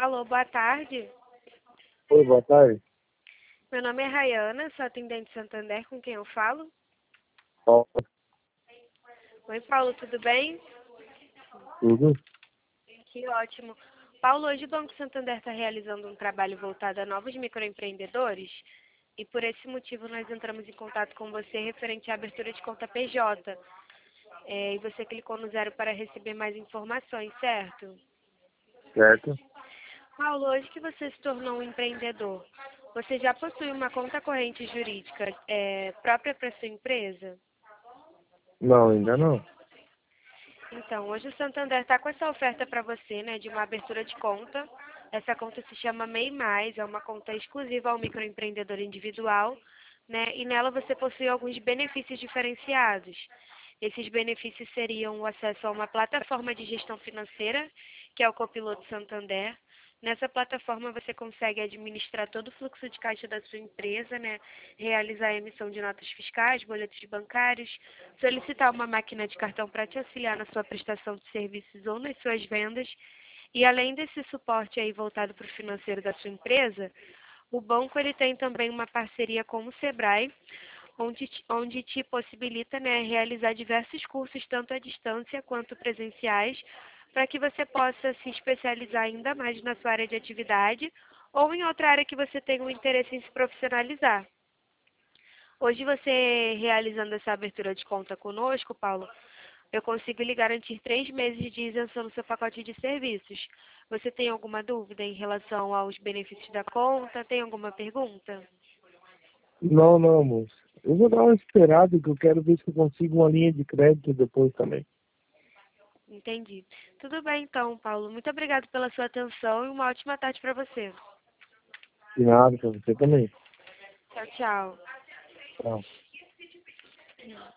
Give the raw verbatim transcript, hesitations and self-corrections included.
Alô, boa tarde. Oi, boa tarde. Meu nome é Rayana, sou atendente Santander, com quem eu falo? Ó, Oi, Paulo, tudo bem? tudo? Que ótimo. Paulo, hoje o Banco Santander está realizando um trabalho voltado a novos microempreendedores e por esse motivo nós entramos em contato com você referente à abertura de conta P J. É, e você clicou no zero para receber mais informações, certo? Certo? Paulo, hoje que você se tornou um empreendedor, você já possui uma conta corrente jurídica é, própria para sua empresa? Não, ainda não. Então, hoje o Santander está com essa oferta para você, né, de uma abertura de conta. Essa conta se chama MEI Mais, é uma conta exclusiva ao microempreendedor individual, né, e nela você possui alguns benefícios diferenciados. Esses benefícios seriam o acesso a uma plataforma de gestão financeira, que é o Copiloto Santander. Nessa plataforma você consegue administrar todo o fluxo de caixa da sua empresa, né? Realizar a emissão de notas fiscais, boletos bancários, solicitar uma máquina de cartão para te auxiliar na sua prestação de serviços ou nas suas vendas. E além desse suporte aí voltado para o financeiro da sua empresa, o banco ele tem também uma parceria com o Sebrae, onde, te- onde te possibilita, né, realizar diversos cursos, tanto à distância quanto presenciais, para que você possa se especializar ainda mais na sua área de atividade ou em outra área que você tenha um interesse em se profissionalizar. Hoje você realizando essa abertura de conta conosco, Paulo, eu consigo lhe garantir três meses de isenção no seu pacote de serviços. Você tem alguma dúvida em relação aos benefícios da conta? Tem alguma pergunta? Não, não, moço. Eu vou dar uma esperada que eu quero ver se eu consigo uma linha de crédito depois também. Entendi. Tudo bem então, Paulo. Muito obrigado pela sua atenção e uma ótima tarde para você. De nada, pra você também. Tchau, tchau. Tchau.